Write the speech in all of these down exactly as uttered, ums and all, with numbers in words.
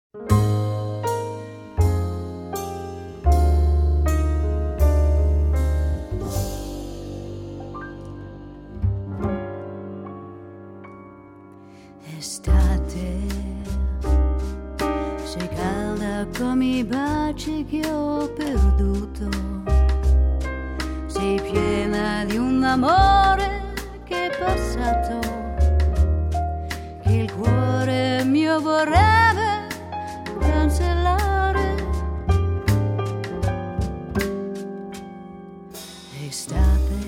Estate, sei calda come i baci che ho perduto, sei piena di un amore che è passato, che il cuore mio vorrebbe cancellare. Estate,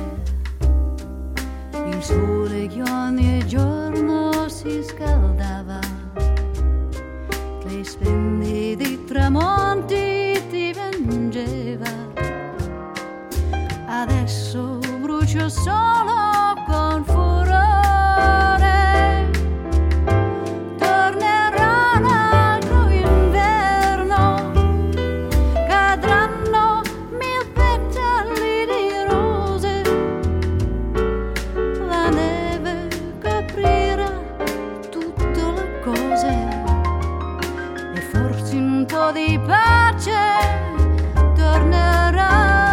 il sole che ogni giorno si scaldava, le splendidi tramonti ti piangeva. Adesso brucio solo con furore, tornerà un altro inverno, cadranno mille petali di rose, la neve coprirà tutte le cose e forse un po' di pace tornerà.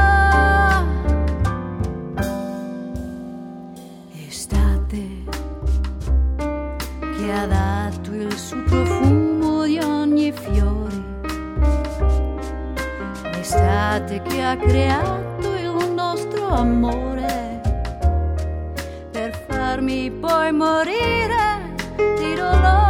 Estate che ha dato il suo profumo di ogni fiore, estate che ha creato il nostro amore per farmi poi morire di dolore.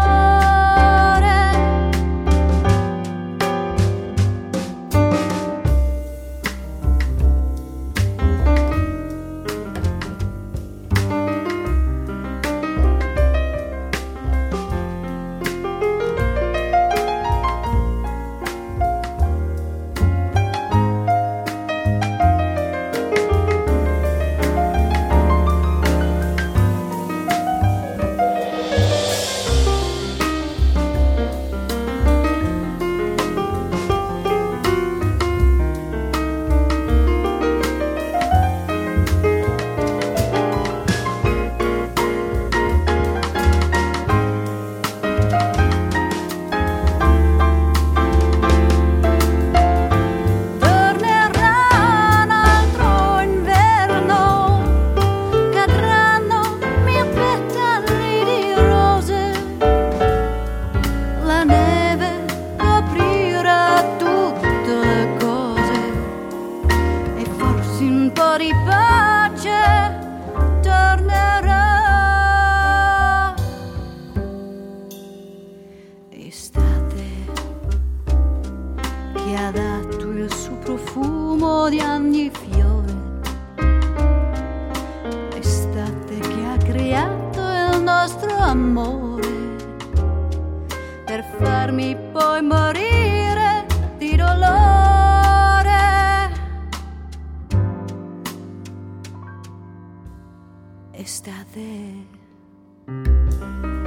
Estate che ha dato il suo profumo di ogni fiore, estate che ha creato il nostro amore per farmi poi morire di dolore. Estate